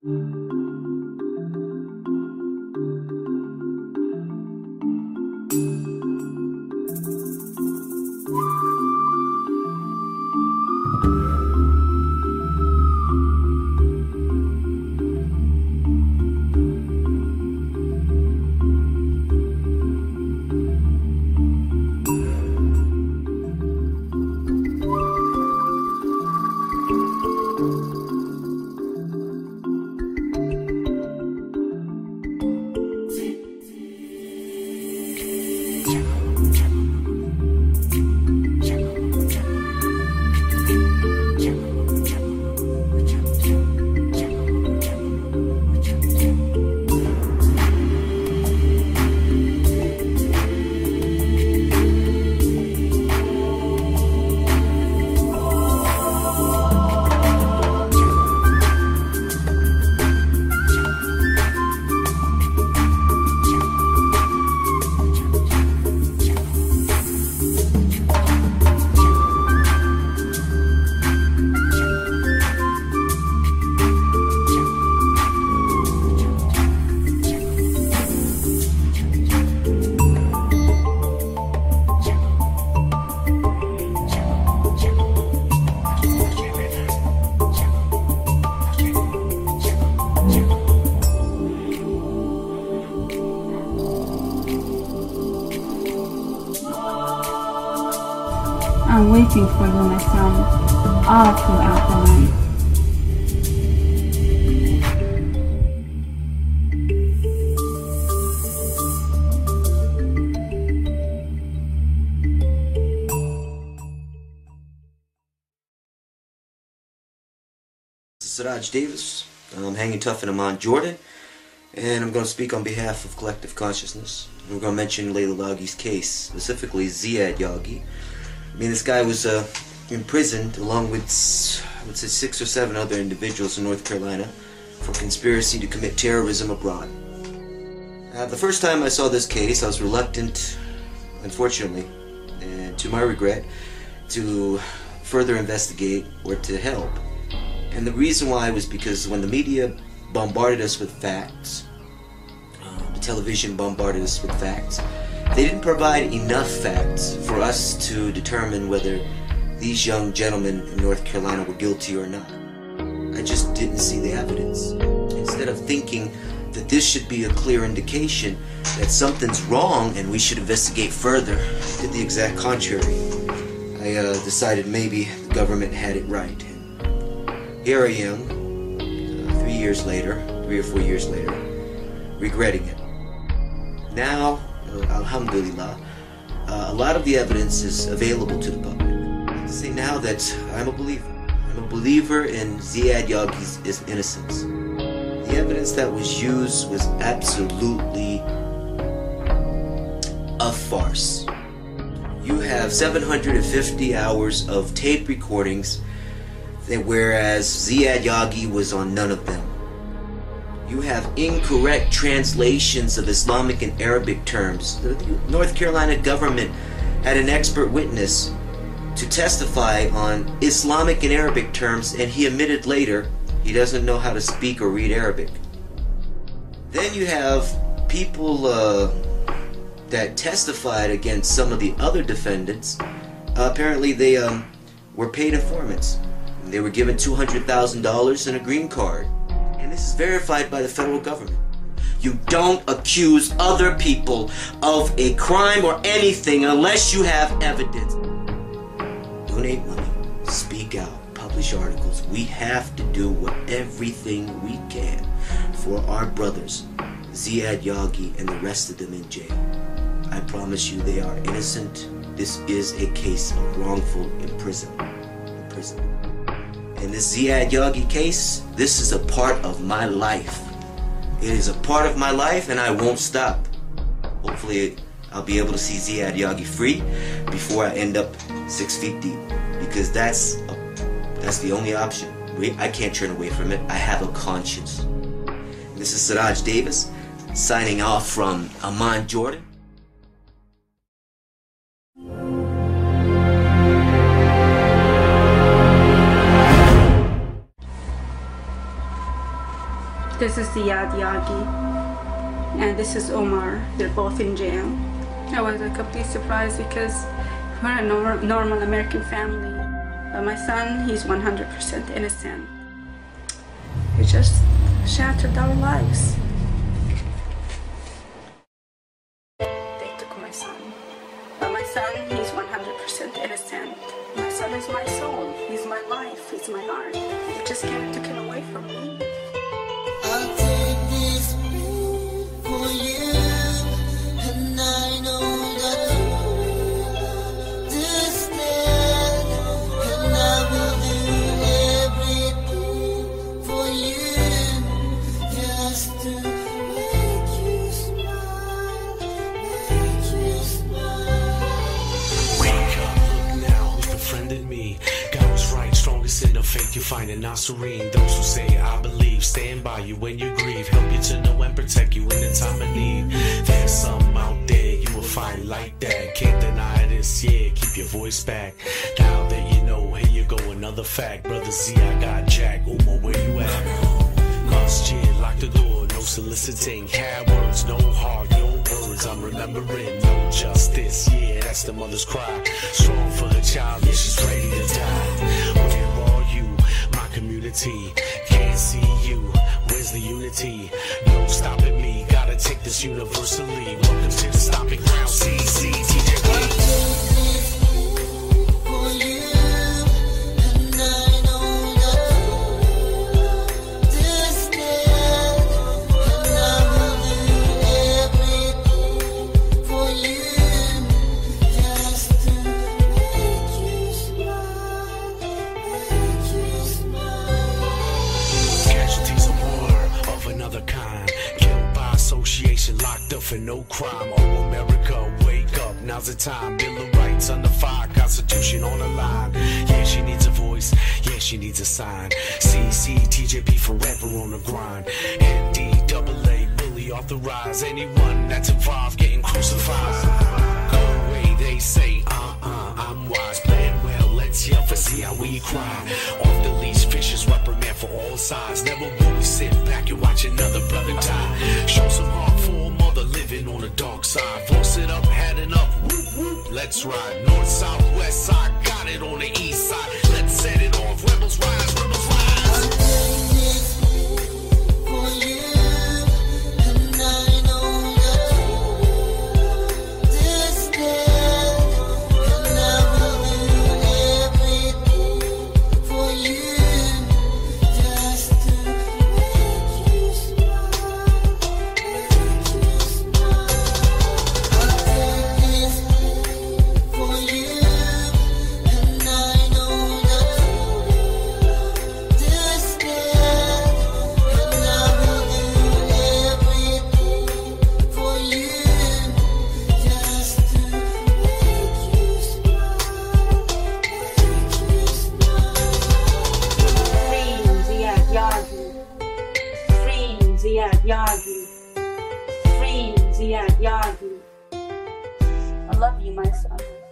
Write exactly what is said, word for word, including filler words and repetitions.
I'm waiting for you, my son, all throughout the night. Siraj Davis. I'm hanging tough in Amman, Jordan, and I'm going to speak on behalf of Collective Consciousness. We're going to mention Layla Yaghi's case, specifically Ziad Yaghi. I mean, this guy was uh, imprisoned along with, I would say, six or seven other individuals in North Carolina for conspiracy to commit terrorism abroad. Uh, the first time I saw this case, I was reluctant, unfortunately, and to my regret, to further investigate or to help. And the reason why was because when the media bombarded us with facts, uh, the television bombarded us with facts, they didn't provide enough facts for us to determine whether these young gentlemen in North Carolina were guilty or not. I just didn't see the evidence. Instead of thinking that this should be a clear indication that something's wrong and we should investigate further, I did the exact contrary. I uh, decided maybe the government had it right. Here I am, uh, three years later, three or four years later, regretting it. Now, uh, alhamdulillah, uh, a lot of the evidence is available to the public. I say now that I'm a believer. I'm a believer in Ziad Yaghi's innocence. The evidence that was used was absolutely a farce. You have seven hundred fifty hours of tape recordings, whereas Ziad Yaghi was on none of them. You have incorrect translations of Islamic and Arabic terms. The North Carolina government had an expert witness to testify on Islamic and Arabic terms, and he admitted later he doesn't know how to speak or read Arabic. Then you have people uh, that testified against some of the other defendants. Uh, apparently they um, were paid informants. They were given two hundred thousand dollars and a green card. And this is verified by the federal government. You don't accuse other people of a crime or anything unless you have evidence. Donate money, speak out, publish articles. We have to do what everything we can for our brothers, Ziad Yaghi and the rest of them in jail. I promise you they are innocent. This is a case of wrongful imprisonment. imprisonment. In this Ziad Yaghi case, this is a part of my life. It is a part of my life and I won't stop. Hopefully I'll be able to see Ziad Yaghi free before I end up six feet deep. Because that's, a, that's the only option. I can't turn away from it. I have a conscience. This is Siraj Davis, signing off from Amman, Jordan. This is Ziad Yagi, and this is Omar. They're both in jail. I was a complete surprise because we're a nor normal American family. But my son, he's one hundred percent innocent. He just shattered our lives. They took my son. But my son, he's one hundred percent innocent. My son is my soul. He's my life. He's my heart. They just can't take it away from me. I'll take this for you, and I know that you understand, and I will do everything for you, just to make you smile, make you smile. Wake up, look now, who's befriended me? God was right, strongest in the faith you find in Nazarene. Those who say I believe, stand by you when you grieve, help you to know and protect you in the time of need. There's some out there you will find like that. Can't deny this, yeah, keep your voice back. Now that you know, here you go, another fact. Brother Z, I got Jack, Uma, where you at? Must yeah, lock the door, no soliciting. Had words, no heart, no words. I'm remembering, no justice, yeah, that's the mother's cry. Strong for her child, yeah, she's ready to die. Where are you, my community? Can't see you, where's the unity? No stopping me, gotta take this universally. Welcome to the stopping ground, C C T J P. For you, and I know that you understand, and I will do everything for you, just to make you smile, make you smile. Casualties of war of another kind, killed by association, locked up for no crime. Oh, America, wake up, now's the time. Bill of Rights under fire, Constitution on the line. Yeah, she needs a voice, yeah, she needs a sign. C C T J P forever on the grind. N D A A, bully authorized. Anyone that's involved getting crucified. Go away, they say, uh-uh, I'm wise. Plan well, let's yell for see how we cry. Off the leash, vicious reprimand for all sides. Never will we sit back and watch another brother die. Show some heart for a mother living on the dark side. Force it up, had enough, whoop whoop, let's ride. North, south, west side, got it on the east side. Let's set it off, rebels rise, rebels I'll rise. take this for you, and I know that you understand, and I will do everything for you, just to make you smile, make you smile. I'll take this for you, and I know that you understand, and I will do everything for you, just to make you smile, make you smile. Free Ziad Yagi. Free Ziad Yagi. Free Ziad Yagi. I love you, my son.